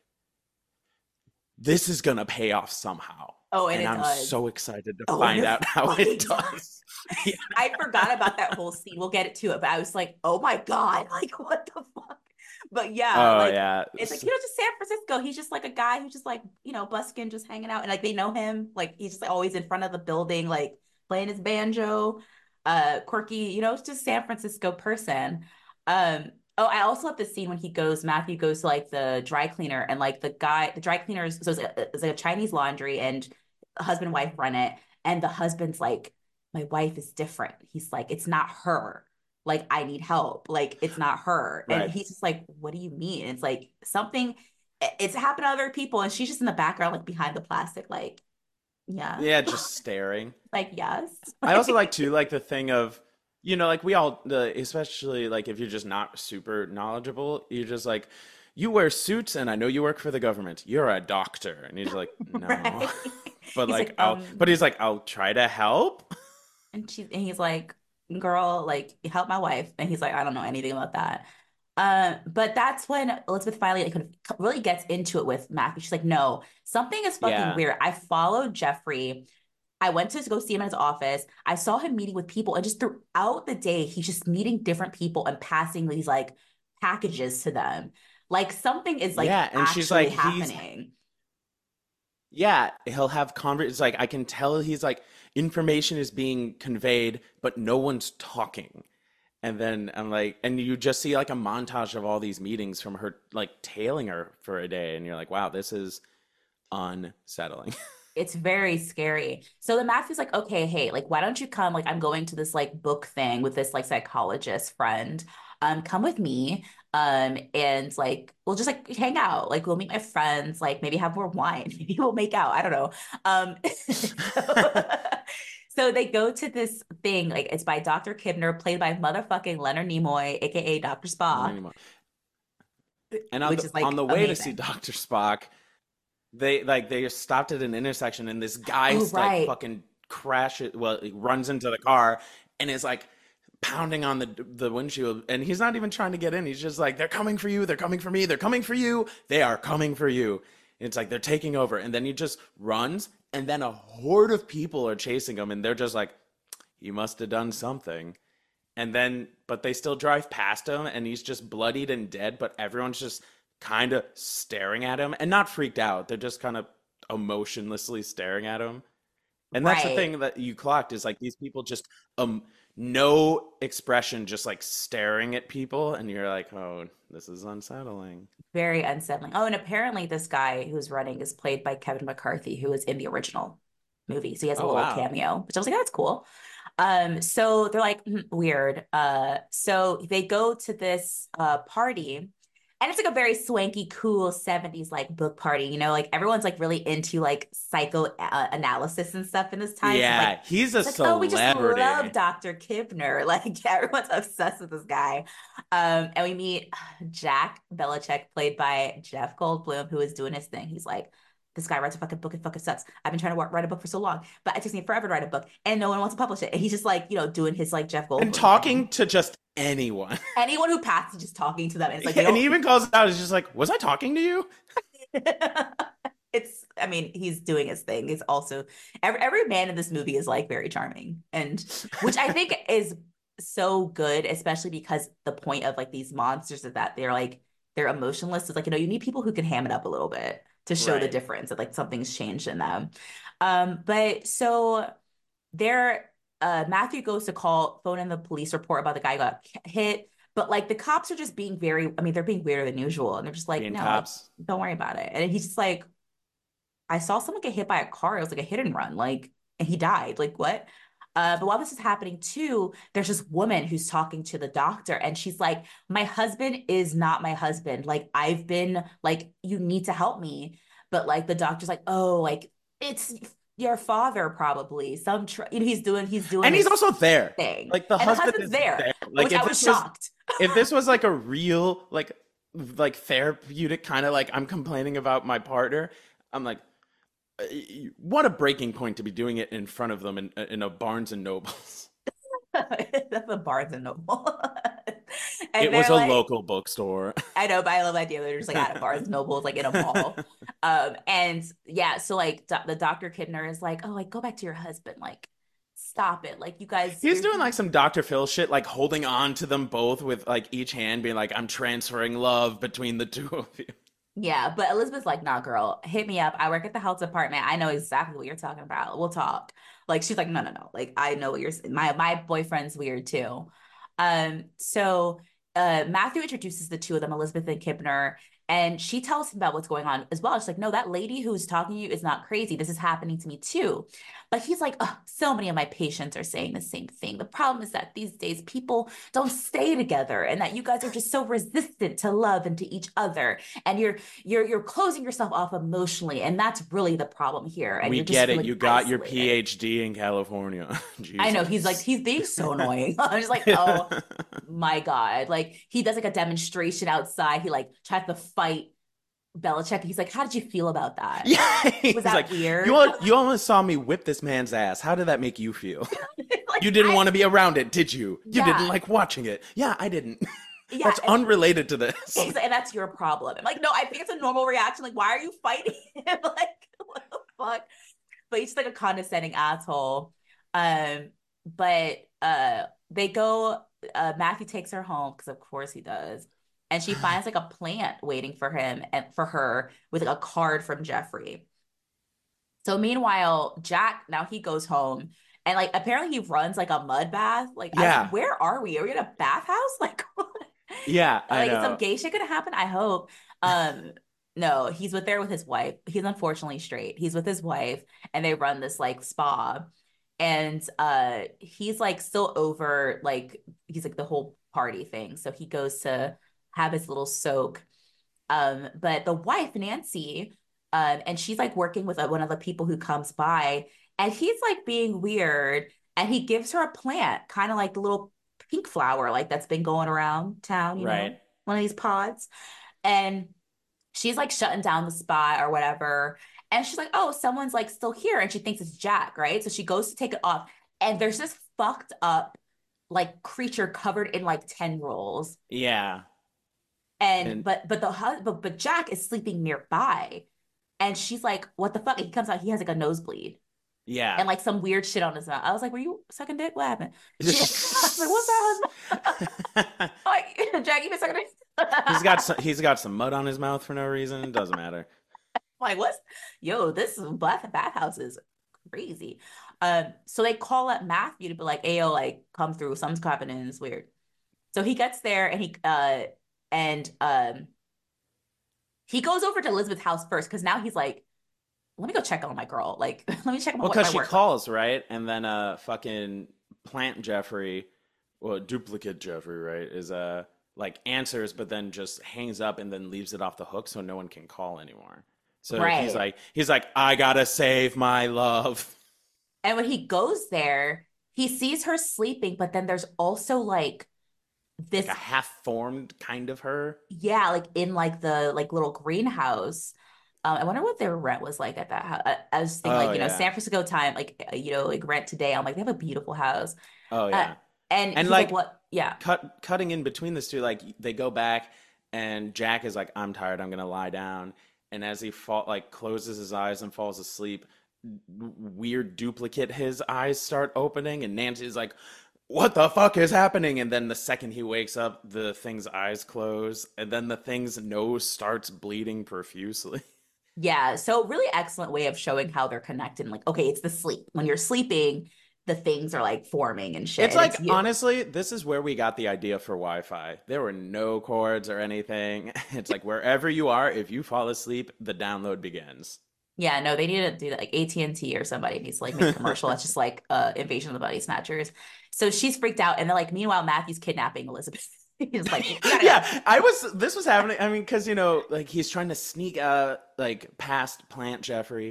this is gonna pay off somehow. Oh, and And it I'm does. so excited to Oh, and find it out how fucking it does. does. Yeah. I forgot about that whole scene. We'll get it to it, but I was like, oh my God, like what the fuck? But yeah, Oh like yeah. it's like, you know, just San Francisco. He's just like a guy who's just like, you know, busking, just hanging out. And like they know him. Like he's just like, always in front of the building, like playing his banjo. Uh quirky, you know, it's just San Francisco person. Um, oh, I also love the scene when he goes, Matthew goes to like the dry cleaner and like the guy, the dry cleaner is so it's, a, it's like a Chinese laundry and husband and wife run it. And the husband's like, my wife is different. He's like, it's not her. Like, I need help. Like, it's not her. And Right. he's just like, what do you mean? It's like something, it's happened to other people. And she's just in the background, like behind the plastic, like, yes, Yeah, just staring. like, yes. I also like Like, too like the thing of you know like we all the especially like if you're just not super knowledgeable, you're just like you wear suits and I know you work for the government. You're a doctor. And he's like, "No." right. But He's like like, I'll um, but he's like, "I'll try to help." and she's and he's like, girl, like help my wife. And he's like, I don't know anything about that. Uh, but that's when Elizabeth finally like, kind of really gets into it with Matthew. She's like, no, something is fucking Yeah. weird. I followed Jeffrey. I went to go see him in his office. I saw him meeting with people, and just throughout the day, he's just meeting different people and passing these like packages to them. Like something is like Yeah, and she's actually like he's happening. yeah, he'll have convers it's like I can tell he's like information is being conveyed, but no one's talking. And then I'm like, and you just see like a montage of all these meetings from her like tailing her for a day, and you're like, wow, this is unsettling. It's very scary. So the Matthew's like, okay, hey, like, why don't you come? Like, I'm going to this like book thing with this like psychologist friend. Um, come with me. Um, and like we'll just like hang out. Like we'll meet my friends, like maybe have more wine, maybe we'll make out. I don't know. Um, so, so they go to this thing, like it's by Doctor Kibner, played by motherfucking Leonard Nimoy, aka Doctor Not Spock, anymore. And on which the is on like the way to see amazing. Doctor Spock, they like they stopped at an intersection and this guy Oh, like right. fucking crashes, well, he runs into the car and is like pounding on the the windshield, and he's not even trying to get in. He's just like, they're coming for you, they're coming for me, they're coming for you, they are coming for you. And it's like they're taking over, and then he just runs, and then a horde of people are chasing him, and they're just like, he must have done something. And then but they still drive past him, and he's just bloodied and dead, but everyone's just kind of staring at him and not freaked out. They're just kind of emotionlessly staring at him. And that's the Right. thing that you clocked, is like these people just um no expression, just like staring at people, and you're like, oh, this is unsettling. Very unsettling. Oh, and apparently this guy who's running is played by Kevin McCarthy, who was in the original movie. So he has a Oh little wow. cameo, which I was like, that's cool. Um, so they're like, "Hmm, weird. Uh, so they go to this uh party, and it's like a very swanky, cool seventies like book party, you know, like everyone's like really into like psycho uh, analysis and stuff in this time. So it's like Yeah, he's a it's like, oh, we just love celebrity. Doctor Kibner. Like everyone's obsessed with this guy. Um, and we meet Jack Belichick, played by Jeff Goldblum, who is doing his thing. He's like, this guy writes a fucking book. It fucking sucks. I've been trying to write a book for so long, but it takes me forever to write a book, and no one wants to publish it. And he's just like, you know, doing his like Jeff And Goldblum talking thing. to just anyone. Anyone who passes, just talking to them. And it's like they And he don't. even calls it out. He's just like, was I talking to you? It's. I mean, he's doing his thing. He's also every every man in this movie is like very charming, and which I think is so good, especially because the point of like these monsters is that they're like they're emotionless. It's like, you know, you need people who can ham it up a little bit to show the Right. difference that like something's changed in them. Um, but so there, uh Matthew goes to call phone in the police report about the guy who got hit, but like the cops are just being very, I mean, they're being weirder than usual, and they're just like, Being no, like cops. don't worry about it. And he's just like, I saw someone get hit by a car. It was like a hit and run, like, and he died. Like, what? Uh, but while this is happening too, there's this woman who's talking to the doctor, and she's like, my husband is not my husband. Like, I've been like, you need to help me. But like the doctor's like, oh, like it's your father probably. Some tr you know, he's doing he's doing And he's his also there. thing. Like the And the husband husband's is there, there. Like which I if was this was shocked. if this was like a real like like therapeutic kind of like, I'm complaining about my partner, I'm like, uh, what a breaking point to be doing it in front of them in in a Barnes and Nobles. That's a Barnes and Noble. And It was they're a like, local bookstore. I know, but I love the idea they're just like at a Barnes Noble, like in a mall. Um, and yeah, so like do the Doctor Kidner is like, oh, like go back to your husband, like stop it, like you guys, He's you're doing like some doctor Phil shit, like holding on to them both with like each hand, being like, I'm transferring love between the two of you. yeah. But Elizabeth's like, nah, girl, hit me up. I work at the health department. I know exactly what you're talking about. We'll talk. Like she's like, no, no, no. Like I know what you're. My my boyfriend's weird too. Um, so uh, Matthew introduces the two of them, Elizabeth and Kibner, and she tells him about what's going on as well. She's like, no, that lady who's talking to you is not crazy. This is happening to me too. But he's like, oh, so many of my patients are saying the same thing. The problem is that these days people don't stay together, and that you guys are just so resistant to love and to each other, and you're you're you're closing yourself off emotionally, and that's really the problem here. And We you're just get it. feeling You got your isolated. PhD in California. I know he's like Jesus. he's being so annoying. I'm just like, oh my God. Like he does like a demonstration outside. He like tries to fight Belichick. He's like, how did you feel about that? Yeah, Was he's like, that you weird? all, you almost saw me whip this man's ass. How did that make you feel? Like You didn't I want to be around it, did you? You didn't yeah. like watching it. Yeah, I didn't. Yeah. That's unrelated to this. And, and that's your problem. I'm like, no, I think it's a normal reaction. Like, why are you fighting him? Like, what the fuck? But he's like a condescending asshole. Um, but uh they go, uh Matthew takes her home because of course he does. And she finds like a plant waiting for him and for her with like a card from Jeffrey. So meanwhile, Jack now he goes home, and like apparently he runs like a mud bath. Like I was like, Yeah, where are we? Are we in a bathhouse? Like yeah, I like is some know. gay shit gonna happen? I hope. Um no, he's with there with his wife. He's unfortunately straight. He's with his wife, and they run this like spa. And uh he's like still over like he's like the whole party thing. So he goes to have his little soak. Um, but the wife, Nancy, um, and she's like working with uh, one of the people who comes by, and he's like being weird, and he gives her a plant, kind of like the little pink flower, like that's been going around town, you know, Right. one of these pods. And she's like shutting down the spot or whatever. And she's like, oh, someone's like still here. And she thinks it's Jack, right? So she goes to take it off. And there's this fucked up like creature covered in like tendrils. Yeah. And And but but the hus- but but Jack is sleeping nearby. And she's like, what the fuck? And he comes out, he has like a nosebleed yeah. and like some weird shit on his mouth. I was like, were you sucking dick? What happened? She, I was like, what's that? Like, Jack, you been sucking dick? He's got some, he's got some mud on his mouth for no reason. It doesn't matter. Like, what's yo, this bath bathhouse is crazy. Um, so they call up Matthew to be like, "Ayo, like, come through. Something's happening. It's weird." So he gets there and he uh and um he goes over to Elizabeth's house first because now he's like, "Let me go check on my girl. Like, let me check on Well, my, because my she work." calls, right? And then uh fucking plant Jeffrey, well, duplicate Jeffrey, right, is uh like answers, but then just hangs up and then leaves it off the hook so no one can call anymore. So he's Right. like he's like, I gotta save my love. And when he goes there, he sees her sleeping, but then there's also like Like a this, half-formed kind of her. yeah, like in like the like little greenhouse. Um, I wonder what their rent was like at that house. I, I was thinking Oh like, you know, yeah. San Francisco time, like, uh, you know, like rent today. I'm like, they have a beautiful house. Oh Uh, yeah. and And he's like, like what? Yeah. cut cutting in between this two, like they go back and Jack is like, I'm tired, I'm gonna lie down. And as he fall like closes his eyes and falls asleep, w- weird duplicate his eyes start opening and Nancy's like, what the fuck is happening? And then the second he wakes up, the thing's eyes close, and then the thing's nose starts bleeding profusely. Yeah. So really excellent way of showing how they're connected. Like, okay, it's the sleep. When you're sleeping, the things are like forming and shit. It's And it's like, you. honestly, this is where we got the idea for Wi-Fi. There were no cords or anything. It's like wherever you are, if you fall asleep, the download begins. Yeah, no, they need to do that. Like A T and T or somebody needs to like make a commercial that's just like uh Invasion of the Body Snatchers. So she's freaked out, and then like meanwhile, Matthew's kidnapping Elizabeth. He's like, we gotta go. Yeah, I was. This was happening. I mean, because you know, like he's trying to sneak uh like past Plant Jeffrey,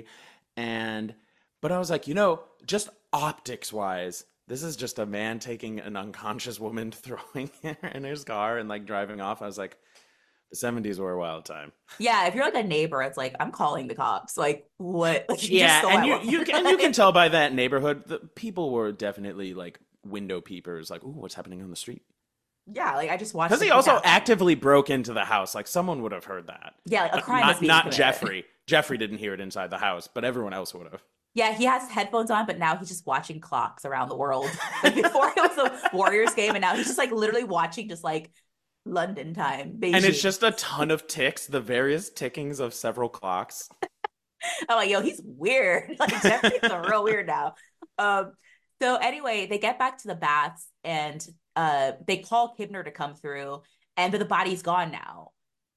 and but I was like, you know, just optics wise, this is just a man taking an unconscious woman, throwing her in his car, and like driving off. I was like, the seventies were a wild time. Yeah, if you're like a neighbor, it's like I'm calling the cops. Like what? Like you just Yeah, stole and my you you can and you can woman. tell by that neighborhood, the people were definitely like window peepers, like, ooh, what's happening on the street? Yeah, like I just watched Because the he also kidnapping. actively broke into the house. Like someone would have heard that. Yeah, like a Uh, crime is Not being not committed. Jeffrey. Jeffrey didn't hear it inside the house, but everyone else would have. Yeah, he has his headphones on, but now he's just watching clocks around the world. Like before it was a Warriors game, and now he's just like literally watching just like London time, And it's Beijing. just a ton of ticks, the various tickings of several clocks. I'm like, yo, he's weird. Like Jeffrey's a real weird now. Um, so anyway, they get back to the baths and uh they call Kibner to come through, and but the body's gone now.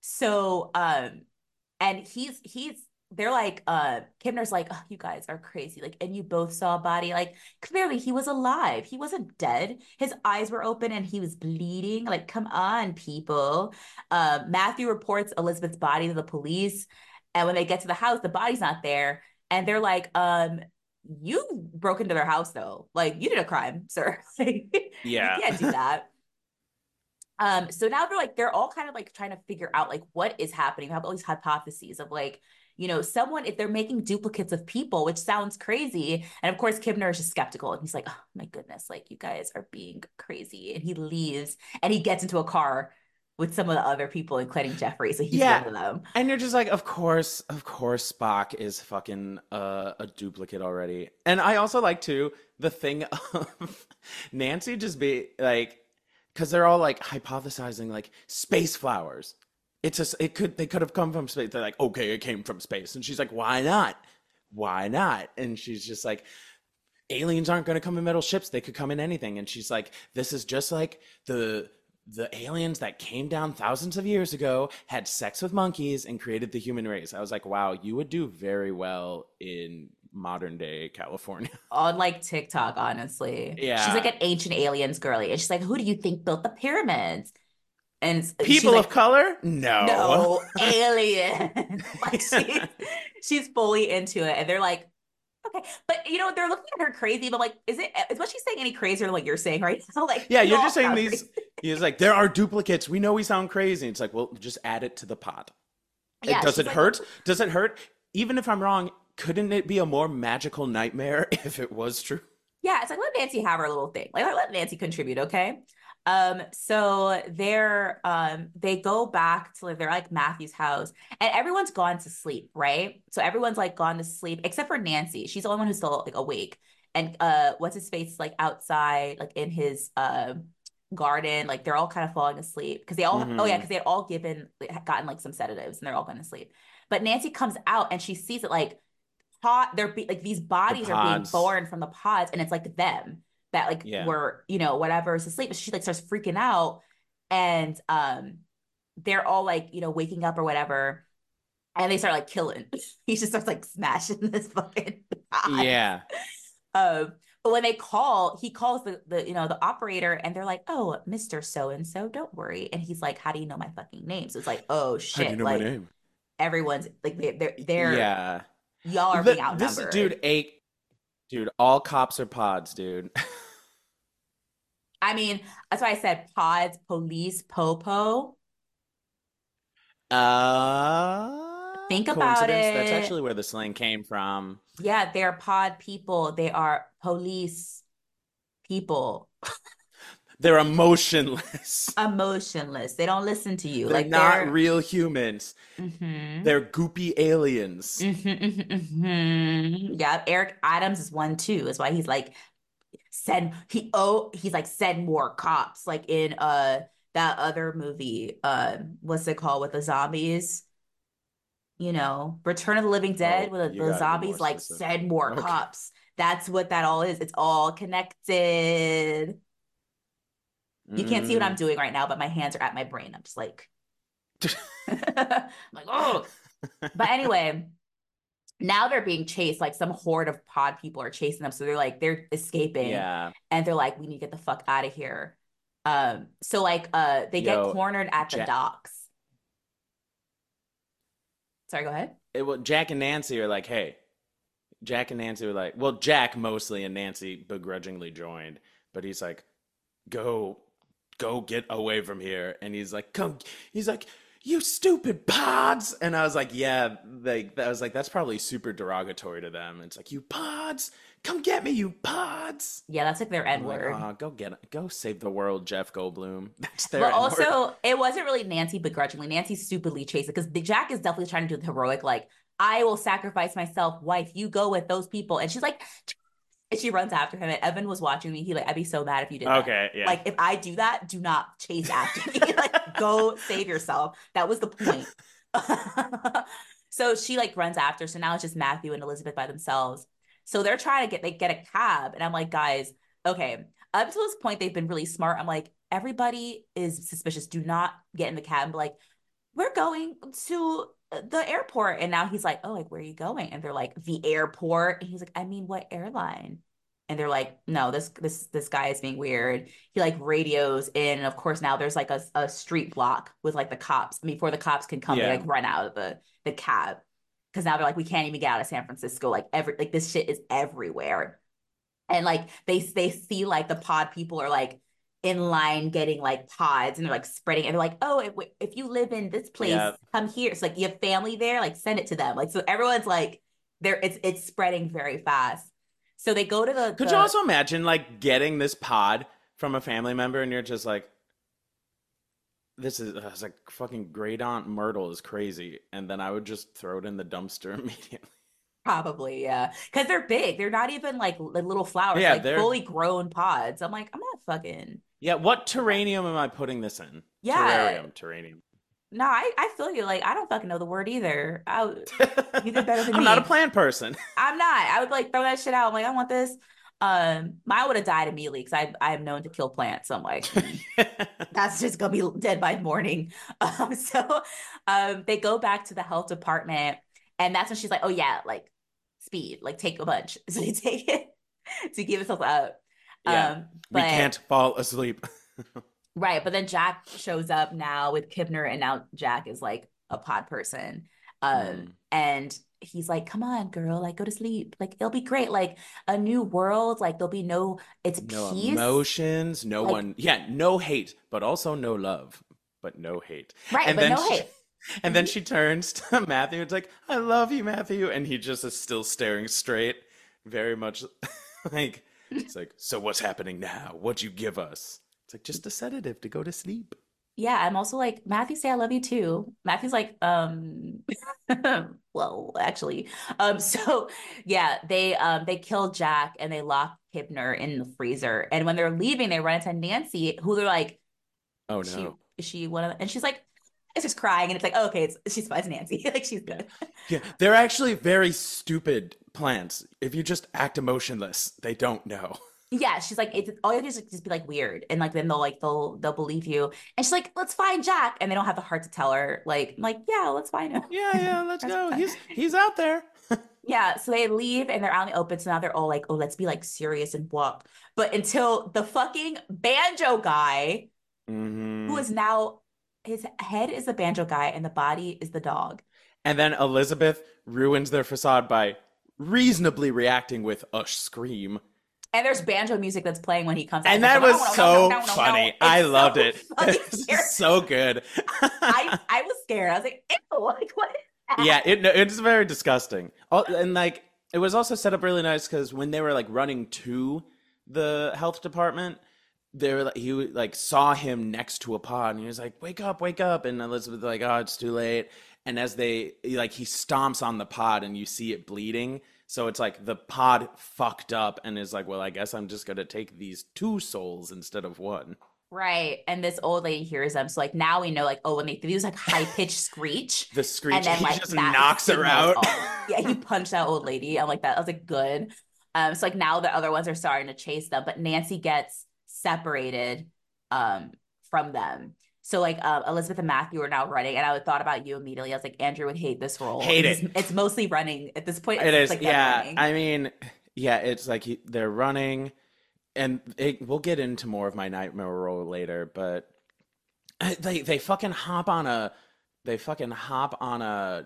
So um and he's he's they're like uh Kibner's like, oh, you guys are crazy. Like, and you both saw a body. Like, clearly he was alive. He wasn't dead. His eyes were open and he was bleeding. Like, come on, people. Uh, Matthew reports Elizabeth's body to the police. And when they get to the house, the body's not there. And they're like, um, you broke into their house though. Like, you did a crime, sir. Like, you Yeah. can't do that. Um, so now they're like, they're all kind of like trying to figure out like what is happening. They have all these hypotheses of like, you know, someone, if they're making duplicates of people, which sounds crazy. And of course, Kibner is just skeptical and he's like, oh my goodness, like you guys are being crazy. And he leaves and he gets into a car with some of the other people, including Jeffrey. So he's Yeah. one of them. And you're just like, of course, of course, Spock is fucking uh, a duplicate already. And I also like too the thing of Nancy just be like, because they're all like hypothesizing like space flowers. It's just it could they could have come from space. They're like, okay, it came from space, and she's like, why not? Why not? And she's just like, aliens aren't going to come in metal ships. They could come in anything. And she's like, this is just like the the aliens that came down thousands of years ago, had sex with monkeys, and created the human race. I was like, wow, you would do very well in modern day California. On like TikTok, honestly. She's like Yeah. an ancient aliens girly. And she's like, who do you think built the pyramids? And she's People of like, color? No. no, aliens. Like she's she's fully into it. And they're like, okay. But you know, they're looking at her crazy, but like, is it is what she's saying any crazier than what you're saying right now? Like, Yeah, you you're just all saying sound these. crazy. He's like, there are duplicates. We know we sound crazy. It's like, well, just add it to the pot. It, Yeah, does she's it like, hurt? Does it hurt? Even if I'm wrong, couldn't it be a more magical nightmare if it was true? yeah, it's like let Nancy have her little thing. Like let Nancy contribute, okay? Um, so they're um they go back to like they're like Matthew's house and everyone's gone to sleep, right? So everyone's like gone to sleep except for Nancy. She's the only one who's still like awake. And uh what's his face like outside, like in his uh garden, like they're all kind of falling asleep because they all oh yeah, Hmm. because they had all given gotten like some sedatives and they're all going to sleep. But Nancy comes out and she sees it like pod they're be, like these The bodies are being pods. born from the pods and it's like them that like Yeah. were you know whatever is asleep. She like starts freaking out and um they're all like you know waking up or whatever and they start like killing. He just starts like smashing this fucking pod. Yeah. um but when they call he calls the, the you know the operator and they're like, oh, Mr. So and so, don't worry. And he's like, how do you know my fucking name? So it's like, oh How do you shit, know my like name? everyone's like they, they're they're Yeah. y'all are being The, this outnumbered. dude ate. Dude, all cops are pods, dude. I mean, that's why I said pods, police, popo. Uh, Think about coincidence? That's it. actually where the slang came from. Yeah, they're pod people. They are police people. They're emotionless. Emotionless. They don't listen to you. They're Like not they're real humans. mm-hmm. They're goopy aliens. Mm-hmm, mm-hmm, mm-hmm. Yeah, Eric Adams is one too. That's why he's like send he oh he's like send more cops. Like in uh that other movie, uh, what's it called with the zombies? You know, Return of the Living Dead, Oh, where the, you the got to be more zombies like specific. send more Okay. cops. That's what that all is. It's all connected. You can't see what I'm Mm. doing right now, but my hands are at my brain. I'm just like, I'm like, oh. But anyway, now they're being chased. Like some horde of pod people are chasing them. So they're like, they're escaping Yeah. and they're like, we need to get the fuck out of here. Um, so like uh they get Yo, cornered at the Jack, docks. Sorry, go ahead. it, well, Jack and Nancy are like, hey, Jack and Nancy were like, well, Jack mostly and Nancy begrudgingly joined, but he's like, go, go get away from here. And he's like, come, he's like, you stupid pods. And I was like, yeah, like, I was like, that's probably super derogatory to them. It's like, you pods, come get me, you pods. Yeah, that's like their And N I'm like, word. oh, go get it. Go save the world, Jeff Goldblum. That's their But N word. also, it wasn't really Nancy begrudgingly. Nancy stupidly chased it because Jack is definitely trying to do the heroic, like, I will sacrifice myself, wife. You go with those people. And she's like, and she runs after him. And Evan was watching me. He like, I'd be so mad if you did that. Okay, yeah. Like, if I do that, do not chase after me. Like, go save yourself. That was the point. So she like runs after. So now it's just Matthew and Elizabeth by themselves. So they're trying to get they get a cab. And I'm like, guys, okay. Up to this point, they've been really smart. I'm like, everybody is suspicious. Do not get in the cab and be like, we're going to the airport. And now he's like, oh, like, where are you going? And they're like, the airport. And he's like, I mean, what airline? And they're like, no, this this this guy is being weird. He like radios in, and of course now there's like a, a street block with like the cops. And before the cops can come, they Yeah. like run out of the the cab because now they're like, we can't even get out of San Francisco. Like every like this shit is everywhere. And like they they see like the pod people are like in line getting like pods and they're like spreading and they're like, oh, if, if you live in this place, Yeah. come here. So like you have family there, like send it to them. Like so everyone's like there it's it's spreading very fast. So they go to the Could you the also imagine like getting this pod from a family member and you're just like, this is, I was like, fucking great aunt Myrtle is crazy. And then I would just throw it in the dumpster immediately. probably, yeah. Because they're big. They're not even like li- little flowers, Yeah, like they're, fully grown pods. I'm like, I'm not fucking yeah, what terrarium am I putting this in? yeah. Terrarium, terrarium. No, I, I feel you. Like I don't fucking know the word either. I, you did better than I'm not a me. plant person. I'm not. I would like throw that shit out. I'm like, I want this. Um, mine would have died immediately because I I am known to kill plants. So I'm like, mm, that's just gonna be dead by morning. Um, so um, they go back to the health department, and that's when she's like, oh yeah, like speed, like take a bunch. So they take it to give themselves up. Yeah, Um, we but can't fall asleep. Right, but then Jack shows up now with Kibner, and now Jack is like a pod person. Um, Mm. and he's like, "Come on, girl, like go to sleep. Like it'll be great. Like a new world. Like there'll be no, it's No peace. emotions, no Like one, yeah, no hate, but also no love, but no hate. right, And but then no she, hate." and then Mhm. she turns to Matthew. It's like, I love you, Matthew. And he just is still staring straight, very much like, it's like, so what's happening now? What'd you give us? It's like, just a sedative to go to sleep. Yeah, I'm also like, Matthew, say I love you too. Matthew's like, um, well, actually, um, so yeah, they um they kill Jack and they lock Kibner in the freezer. And when they're leaving, they run into Nancy, who they're like, Oh she no. is she one of, and she's like, it's just crying, and it's like, oh, okay, it's she's fine, it's Nancy, like she's Yeah. good. Yeah. They're actually very stupid plants. If you just act emotionless, they don't know. Yeah, she's like, it's all you have to do is like, just be like weird, and like then they'll like they'll they'll believe you. And she's like, let's find Jack, and they don't have the heart to tell her, like, I'm like, yeah, let's find him. Yeah, yeah, let's That's go. fine. He's he's out there. Yeah, so they leave and they're out in the open. So now they're all like, oh, let's be like serious and walk. But until the fucking banjo guy, who Hmm. is now his head is the banjo guy and the body is the dog. And then Elizabeth ruins their facade by reasonably reacting with a scream. And there's banjo music that's playing when he comes out. And It's like, that no, no, was no, no, no, so no, no, no. funny. I It's loved so it. fucking It scary. was so good. I I was scared. I was like, ew, like what is that? Yeah, it, no, it's very disgusting. Al- And like, it was also set up really nice because when they were like running to the health department, they were like, he like saw him next to a pod, and he was like, "Wake up, wake up!" And Elizabeth like, "Oh, it's too late." And as they like, he stomps on the pod, and you see it bleeding. So it's like the pod fucked up, and is like, "Well, I guess I'm just gonna take these two souls instead of one." Right. And this old lady hears them. So like now we know like, oh, when they do this like high pitched screech, The and screech, then he like just that knocks her signals out. all. Yeah, he punched that old lady. I'm like that. I was like, good. Um, so like now the other ones are starting to chase them, but Nancy gets separated um from them. So like um, Elizabeth and Matthew are now running, and I thought about you immediately. I was like, Andrew would hate this role Hate because it's it. it's mostly running at this point. It It's, it's is, like them yeah. running. I mean, yeah, it's like he, they're running, and it, we'll get into more of my nightmare role later, but they they fucking hop on a they fucking hop on a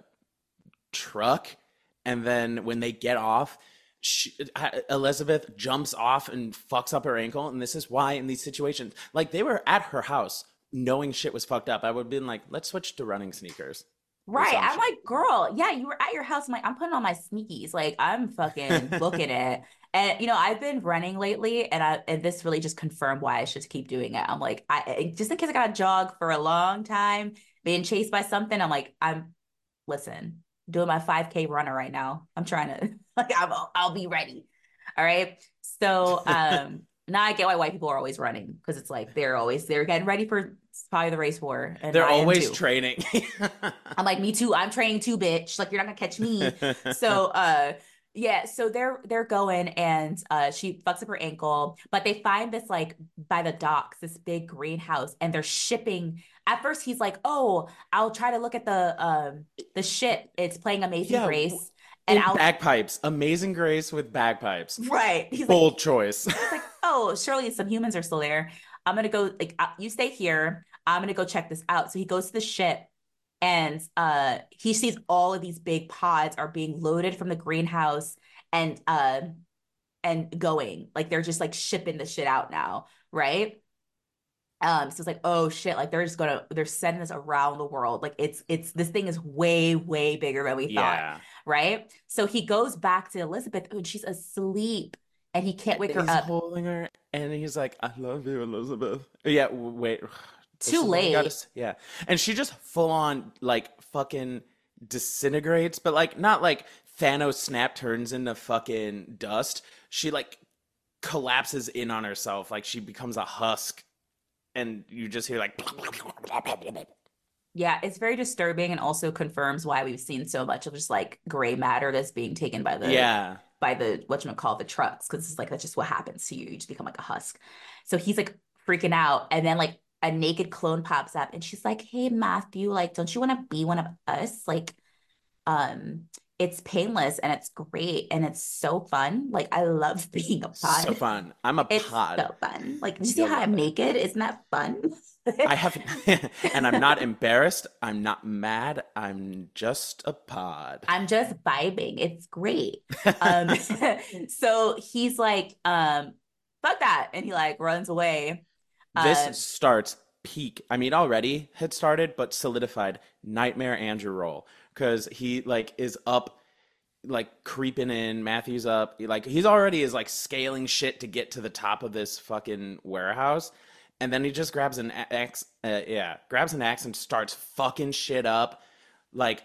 truck, and then when they get off, she, Elizabeth jumps off and fucks up her ankle, and this is why in these situations, like they were at her house knowing shit was fucked up, I would have been like, let's switch to running sneakers or Right. some I'm shit. like, girl, yeah, you were at your house. I'm like, I'm putting on my sneakies. Like, I'm fucking booking it. And you know, I've been running lately, and I and this really just confirmed why I should keep doing it. I'm like, I just in case I got to jog for a long time, being chased by something. I'm like, I'm listen, doing my five K runner right now. I'm trying to like, I'm, I'll be ready. All right. So um, now I get why white people are always running because it's like they're always they're getting ready for probably the race war, and They're I am always too. training. I'm like, me too. I'm training too, bitch. Like, you're not gonna catch me. So, uh, yeah. So they're they're going, and uh, she fucks up her ankle, but they find this like by the docks, this big greenhouse, and they're shipping. At first, he's like, "Oh, I'll try to look at the um the ship. It's playing Amazing Yeah, w- Grace, and in I'll." bagpipes. Amazing Grace with bagpipes. Right. He's like, Bold choice. he's like, "Oh, surely some humans are still there. I'm gonna go. Like, uh, you stay here. I'm gonna go check this out." So he goes to the ship, and uh he sees all of these big pods are being loaded from the greenhouse, and uh and going like they're just like shipping the shit out now, right? Um so it's like, oh shit, like they're just gonna they're sending this around the world. Like it's it's this thing is way way bigger than we thought, Yeah. right? So he goes back to Elizabeth and she's asleep, and he can't wake her He's up. holding her and he's like, I love you, Elizabeth. Yeah, w- wait. This Too is what I gotta late. say. Yeah. And she just full on, like, fucking disintegrates, but, like, not like Thanos snap turns into fucking dust. She, like, collapses in on herself. Like, she becomes a husk. And you just hear, like, Yeah, it's very disturbing, and also confirms why we've seen so much of just like gray matter that's being taken by the yeah. by the whatchamacallit, the trucks, because it's like that's just what happens to you. You just become like a husk. So he's like freaking out, and then like a naked clone pops up, and she's like, "Hey Matthew, like, don't you want to be one of us? Like, um, it's painless and it's great and it's so fun. Like I love being a So pod. fun. I'm a It's pod. so fun. Like, did you see You'll how love I'm it. naked? Isn't that fun? I haven't, and I'm not embarrassed. I'm not mad. I'm just a pod. I'm just vibing. It's great. Um, so he's like, um, fuck that. And he like runs away. This Uh, starts peak. I mean, already had started, but solidified Nightmare Andrew role because he like is up, like creeping in. Matthew's up, like he's already is like scaling shit to get to the top of this fucking warehouse, and then he just grabs an axe. Uh, yeah, grabs an axe and starts fucking shit up, like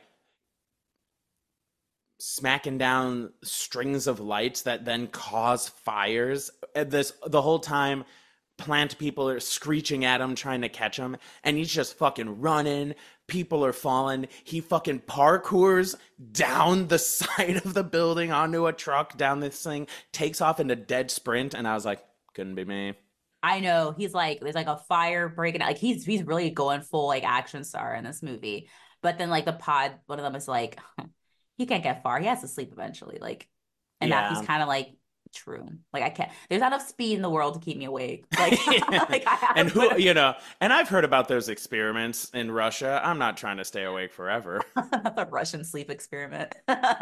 smacking down strings of lights that then cause fires. And this the whole time plant people are screeching at him trying to catch him, and he's just fucking running. People are falling. He fucking parkours down the side of the building onto a truck, down this thing, takes off in a dead sprint, and I was like, couldn't be me. I know he's like, there's like a fire breaking out. Like he's he's really going full like action star in this movie. But then like the pod, one of them is like, he can't get far. He has to sleep eventually. Like, and Matthew's Yeah. kind of like, true. Like I can't. There's not enough speed in the world to keep me awake. Like, like I have And to put who, you know, and I've heard about those experiments in Russia. I'm not trying to stay awake forever. a Russian sleep experiment.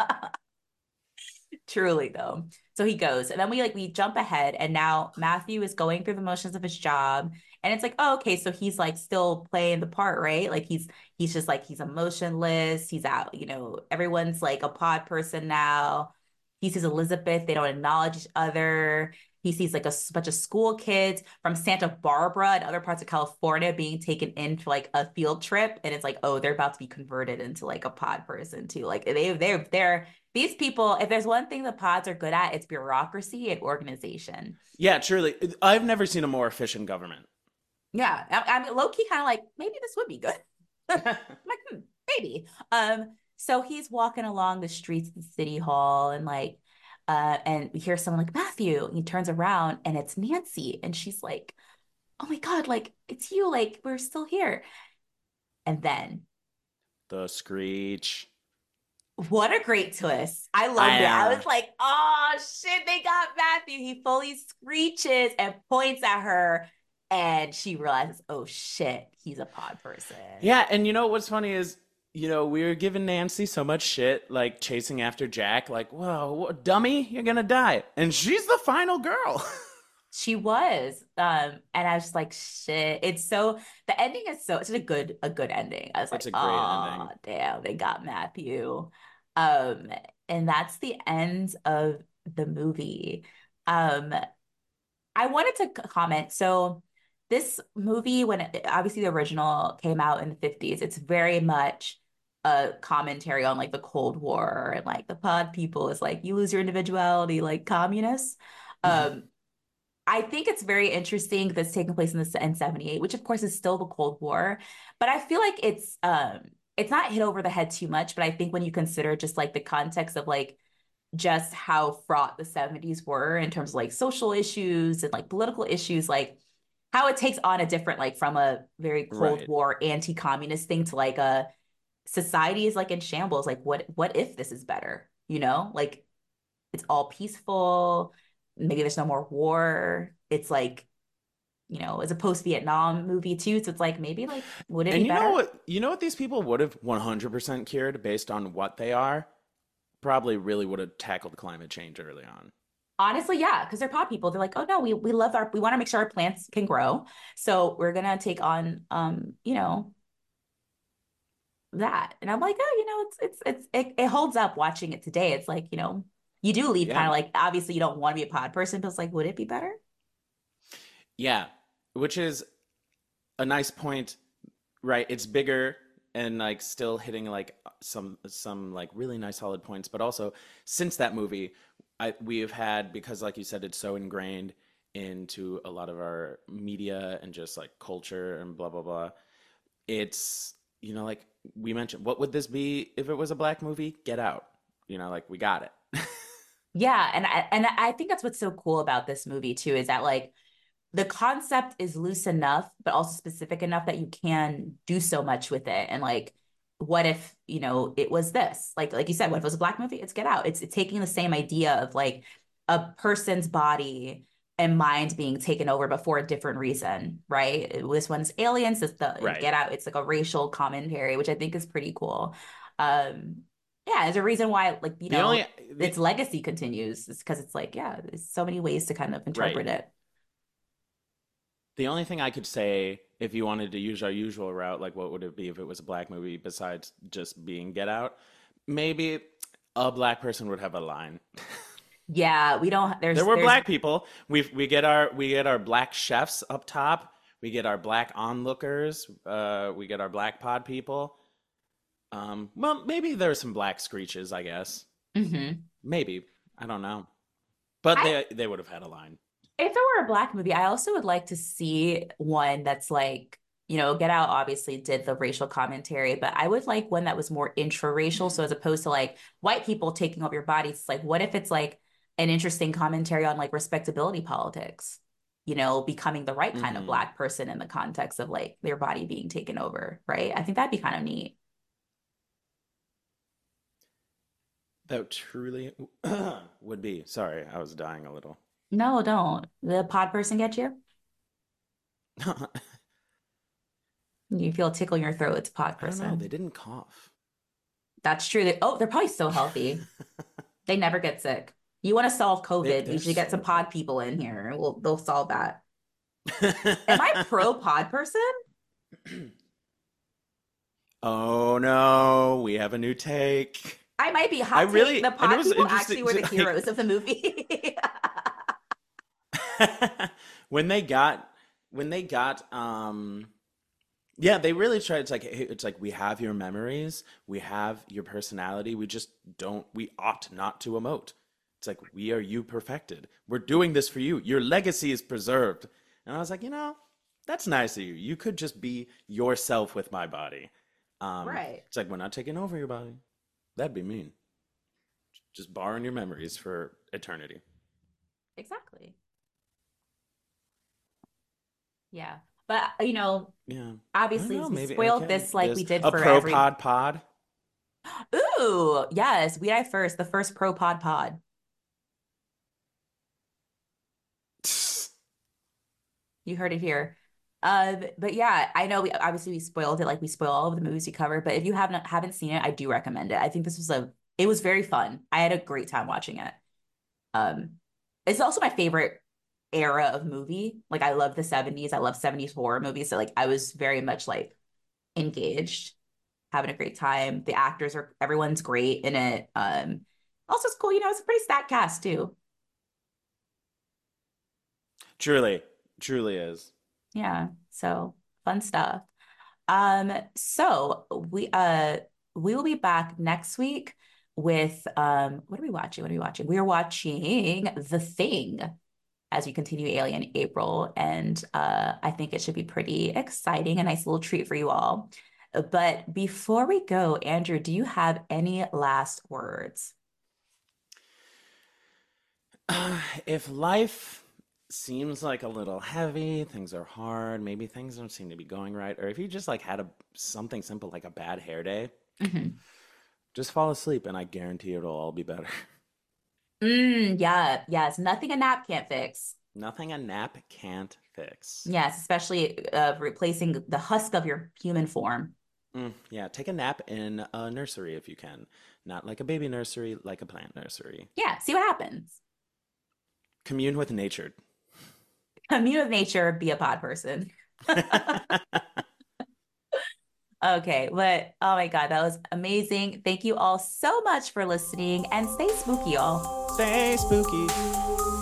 Truly though. So he goes, and then we like we jump ahead, and now Matthew is going through the motions of his job, and it's like, oh, okay, so he's like still playing the part, right? Like he's he's just like he's emotionless. He's out, you know, everyone's like a pod person now. He sees Elizabeth, they don't acknowledge each other. He sees like a bunch of school kids from Santa Barbara and other parts of California being taken in for like a field trip, and it's like, oh, they're about to be converted into like a pod person too. Like they they're they're these people, if there's one thing the pods are good at, it's bureaucracy and organization. Yeah, truly. I've never seen a more efficient government. Yeah, I, I mean, low key, kind of like maybe this would be good. I'm like, hmm, maybe. Um, so he's walking along the streets of the city hall, and like, uh, and we hear someone like Matthew. He turns around, and it's Nancy, and she's like, "Oh my God, like it's you! Like we're still here." And then The screech. what a great twist. I I loved it. I know. was like, oh shit, they got Matthew. He fully screeches and points at her. And she realizes, oh shit, he's a pod person. Yeah, and you know what's funny is, you know, we were giving Nancy so much shit, like chasing after Jack, like, whoa, what, dummy, you're gonna die. And she's the final girl. She was. Um, and I was just like, shit. It's so the ending is so it's a good, a good ending. I was It's like, a great oh ending. damn, they got Matthew. Um, and that's the end of the movie. Um, I wanted to comment. So this movie, when it, obviously the original came out in the fifties, it's very much a commentary on like the Cold War and like the pod people is like you lose your individuality like communists. Um, I think it's very interesting that's taking place in the in seventy-eight, which of course is still the Cold War, but I feel like it's um it's not hit over the head too much, but I think when you consider just like the context of like just how fraught the seventies were in terms of like social issues and like political issues, like how it takes on a different, like from a very Cold Right. War anti-communist thing to like a society is like in shambles. Like what what if this is better? You know, like it's all peaceful. Maybe there's no more war. It's like, you know, it's a post-Vietnam movie too. So it's like maybe like would it be And you know better? what? You know what these people would have one hundred percent cured based on what they are? Probably really would have tackled climate change early on. Honestly, yeah, because they're pod people. They're like, oh no, we we love our we want to make sure our plants can grow. So we're gonna take on um, you know, that. And I'm like, oh, you know, it's it's it's it, it holds up watching it today. It's like, you know, you do leave kind Yeah. of like obviously you don't want to be a pod person, but it's like, would it be better? Yeah. Which is a nice point, right? It's bigger and like still hitting like some some like really nice solid points, but also since that movie, I we have had because like you said, it's so ingrained into a lot of our media and just like culture and blah blah blah. It's you know like we mentioned, what would this be if it was a black movie? Get Out. You know, like we got it. Yeah, and I and I think that's what's so cool about this movie too, is that like the concept is loose enough, but also specific enough that you can do so much with it. And like what if, you know, it was this? Like like you said, what if it was a black movie? It's Get Out. It's, it's taking the same idea of like a person's body and mind being taken over, but for a different reason, right? This one's aliens. This the Right. Get Out. It's like a racial commentary, which I think is pretty cool. Um, yeah, there's a reason why, like, you The know, only the its legacy continues. It's because it's like, yeah, there's so many ways to kind of right. interpret it. The only thing I could say, if you wanted to use our usual route, like what would it be if it was a black movie besides just being Get Out? Maybe a black person would have a line. Yeah, we don't. There There's were there's black people. We we get our we get our black chefs up top. We get our black onlookers. Uh, we get our black pod people. Um, well, maybe there's some black screeches, I guess. Mhm. Maybe. I don't know. But I they they would have had a line. If it were a black movie, I also would like to see one that's like, you know, Get Out obviously did the racial commentary, but I would like one that was more intraracial. So as opposed to like white people taking over your body, it's like, what if it's like an interesting commentary on like respectability politics, you know, becoming the right kind of Hmm. black person in the context of like their body being taken over, right? I think that'd be kind of neat. That truly would be. Sorry, I was dying a little. No, don't. The pod person get you? I You feel a tickle in your throat, it's a pod don't know. They person. didn't cough. That's true. They, oh, they're probably so healthy. They never get sick. You want to solve They COVID, you they're should get some so pod people in here. We'll, they'll solve that. Am I healthy. pro pod person? Oh no, we have a new take. I might be I hot take. really, The and it pod was people actually interesting were to the like heroes of the movie. when they got when they got um yeah, they really tried. It's like hey, it's like we have your memories, we have your personality, we just don't we ought not to emote. It's like we are you perfected. We're doing this for you. Your legacy is preserved. And I was like, you know, that's nice of you. You could just be yourself with my body. Um, Right. it's like we're not taking over your body. That'd be mean. Just borrowing your memories for eternity. Exactly. Yeah. But, you know, Yeah. I don't obviously know, we maybe spoiled okay. this like we This did a for pro every. pod pod. Ooh, yes. We die first, the first pro pod pod. You heard it here. Uh, but yeah, I know we obviously we spoiled it like we spoil all of the movies we cover, but if you haven't haven't seen it, I do recommend it. I think this was a it was very fun. I had a great time watching it. Um, it's also my favorite era of movie. Like I love the seventies. I love seventies horror movies. So like I was very much like engaged, having a great time. The actors are everyone's great in it. Um, also it's cool, you know, it's a pretty stacked cast too. Truly, truly is. Yeah, so fun stuff. Um, so we uh we will be back next week with um what are we watching? What are we watching? We are watching The Thing as we continue Alien April, and uh I think it should be pretty exciting, a nice little treat for you all. But before we go, Andrew, do you have any last words? Uh, if life seems like a little heavy, things are hard, maybe things don't seem to be going right, or if you just like had a something simple like a bad hair day, Mhm. just fall asleep and I guarantee it'll all be better. Mm, yeah, yes, nothing a nap can't fix. Nothing a nap can't fix. Yes, especially uh replacing the husk of your human form. Mm, yeah, take a nap in a nursery if you can. Not like a baby nursery, like a plant nursery. Yeah, see what happens. Commune with nature. Commune with nature, be a pod person. Okay, but oh my God, that was amazing. Thank you all so much for listening and stay spooky, y'all. Stay spooky.